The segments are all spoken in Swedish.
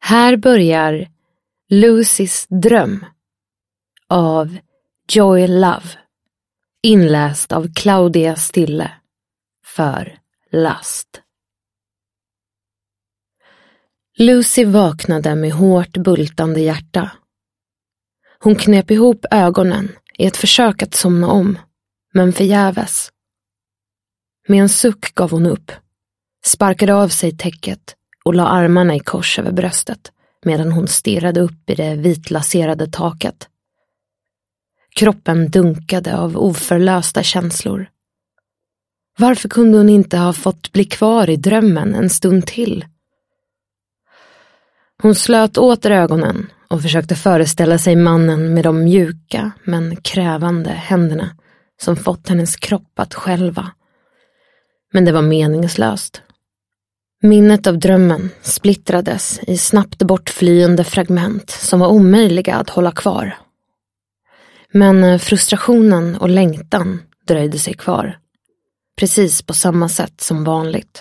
Här börjar Lucys dröm av Joy Love, inläst av Claudia Stille för Last. Lucy vaknade med hårt bultande hjärta. Hon knep ihop ögonen i ett försök att somna om, men förgäves. Med en suck gav hon upp, sparkade av sig täcket och la armarna i kors över bröstet medan hon stirrade upp i det vitlaserade taket. Kroppen dunkade av oförlösta känslor. Varför kunde hon inte ha fått bli kvar i drömmen en stund till? Hon slöt åter ögonen och försökte föreställa sig mannen med de mjuka men krävande händerna som fått hennes kropp att skälva. Men det var meningslöst. Minnet av drömmen splittrades i snabbt bortflyende fragment som var omöjliga att hålla kvar. Men frustrationen och längtan dröjde sig kvar, precis på samma sätt som vanligt.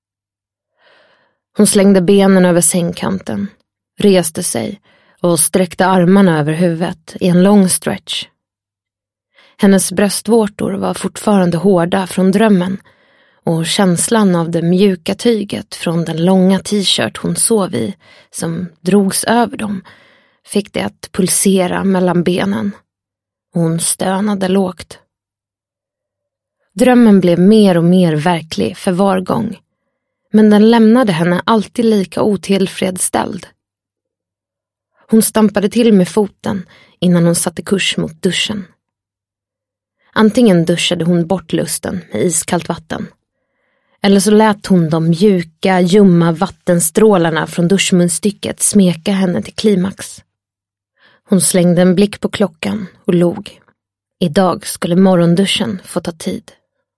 Hon slängde benen över sängkanten, reste sig och sträckte armarna över huvudet i en lång stretch. Hennes bröstvårtor var fortfarande hårda från drömmen och känslan av det mjuka tyget från den långa t-shirt hon sov i som drogs över dem fick det att pulsera mellan benen. Hon stönade lågt. Drömmen blev mer och mer verklig för var gång, men den lämnade henne alltid lika otillfredsställd. Hon stampade till med foten innan hon satte kurs mot duschen. Antingen duschade hon bort lusten med iskallt vatten, eller så lät hon de mjuka, ljumma vattenstrålarna från duschmunstycket smeka henne till klimax. Hon slängde en blick på klockan och log. Idag skulle morgonduschen få ta tid.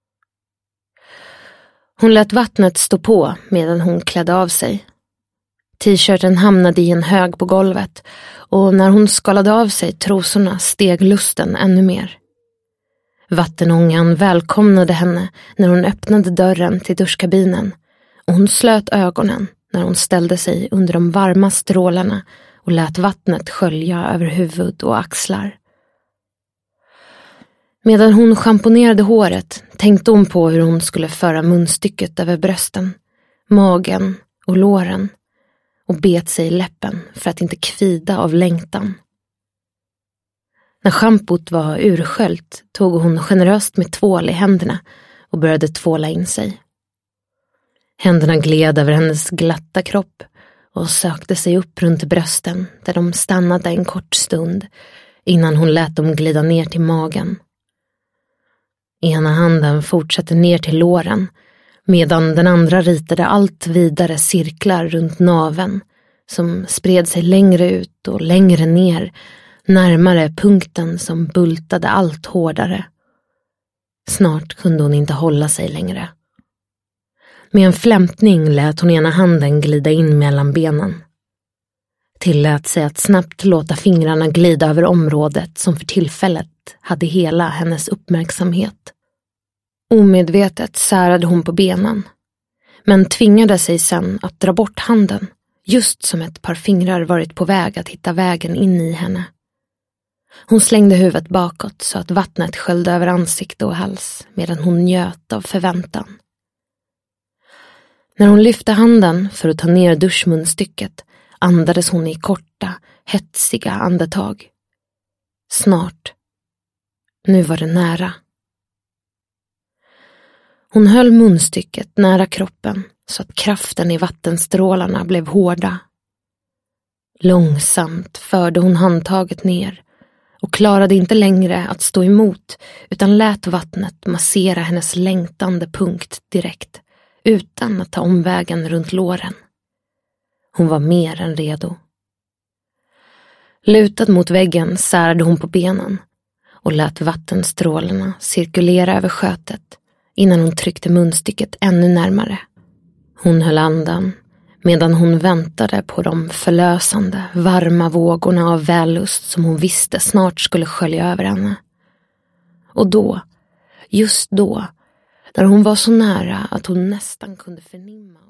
Hon lät vattnet stå på medan hon klädde av sig. T-shirten hamnade i en hög på golvet och när hon skalade av sig trosorna steg lusten ännu mer. Vattenångan välkomnade henne när hon öppnade dörren till duschkabinen och hon slöt ögonen när hon ställde sig under de varma strålarna och lät vattnet skölja över huvud och axlar. Medan hon schamponerade håret tänkte hon på hur hon skulle föra munstycket över brösten, magen och låren och bet sig i läppen för att inte kvida av längtan. När schampot var ursköljt tog hon generöst med tvål i händerna och började tvåla in sig. Händerna gled över hennes glatta kropp och sökte sig upp runt brösten där de stannade en kort stund innan hon lät dem glida ner till magen. Ena handen fortsatte ner till låren medan den andra ritade allt vidare cirklar runt naveln som spred sig längre ut och längre ner, närmare punkten som bultade allt hårdare. Snart kunde hon inte hålla sig längre. Med en flämtning lät hon ena handen glida in mellan benen. Tillät sig att snabbt låta fingrarna glida över området som för tillfället hade hela hennes uppmärksamhet. Omedvetet särade hon på benen, men tvingade sig sen att dra bort handen, just som ett par fingrar varit på väg att hitta vägen in i henne. Hon slängde huvudet bakåt så att vattnet sköljde över ansikte och hals medan hon njöt av förväntan. När hon lyfte handen för att ta ner duschmunstycket andades hon i korta, hetsiga andetag. Snart. Nu var det nära. Hon höll munstycket nära kroppen så att kraften i vattenstrålarna blev hårda. Långsamt förde hon handtaget ner och klarade inte längre att stå emot utan lät vattnet massera hennes längtande punkt direkt utan att ta omvägen runt låren. Hon var mer än redo. Lutad mot väggen särade hon på benen och lät vattenstrålarna cirkulera över skötet innan hon tryckte munstycket ännu närmare. Hon höll andan medan hon väntade på de förlösande, varma vågorna av vällust som hon visste snart skulle skölja över henne. Och då, just då, när hon var så nära att hon nästan kunde förnimma